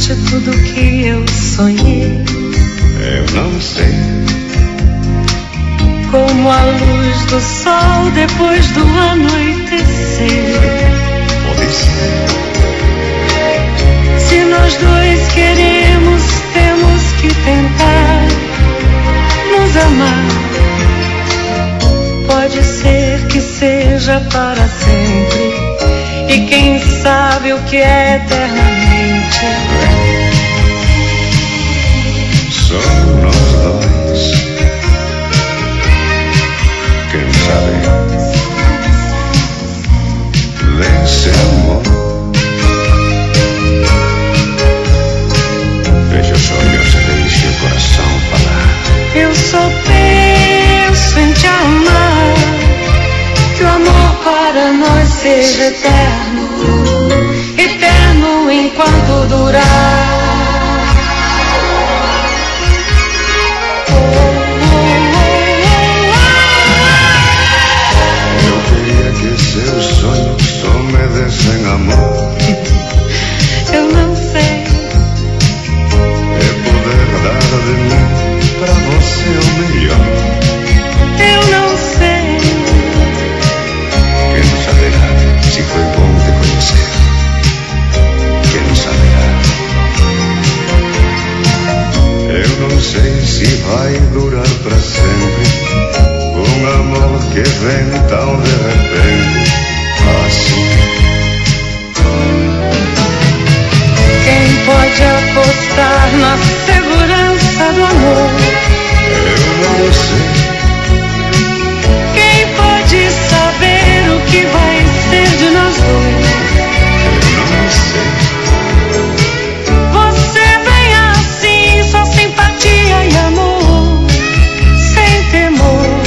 existe tudo que eu sonhei. Eu não sei. Como a luz do sol depois do anoitecer. Pode ser. Se nós dois queremos, temos que tentar nos amar. Pode ser que seja para sempre, e quem sabe o que é eternamente. Só nós dois. Quem sabe desse amor. Feche os olhos e deixe o coração falar. Eu só penso em te amar, que o amor para nós seja eterno, eterno enquanto durar. Eu queria que seus sonhos só me dessem amor. Eu não sei. É poder dar de mim pra você o melhor. Eu não sei. Quem saberá se foi bom te conhecer? Quem saberá? Eu não sei se vai durar pra sempre, um amor que vem tão de repente, assim. Quem pode apostar na segurança do amor? Eu não sei. Quem pode saber o que vai ser de nós dois? Eu não sei. Você vem assim, só simpatia e amor, sem temor.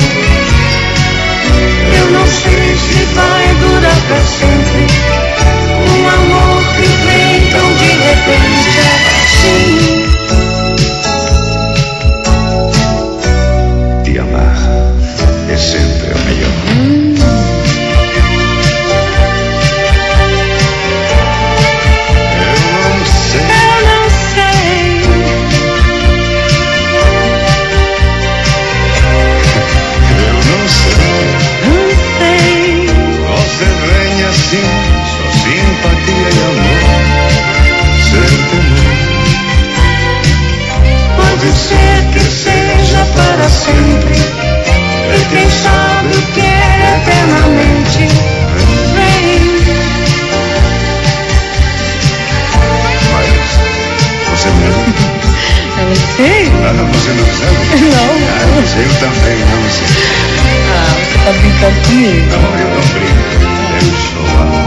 Eu não sei se vai durar pra sempre, um amor que vem tão de repente assim. Te amar é sempre o melhor. Eu não sei. Eu não sei. Eu não sei. Não sei. Você vem assim, só simpatia e amor, sem temor. Pode ser que seja para sempre, e quem sabe o que é eternamente. Vem. Mas você não. Eu sei? Você não sabe? Não. Mas eu também não sei. Você tá brincando comigo. Não, eu não brinco. Eu sou amor.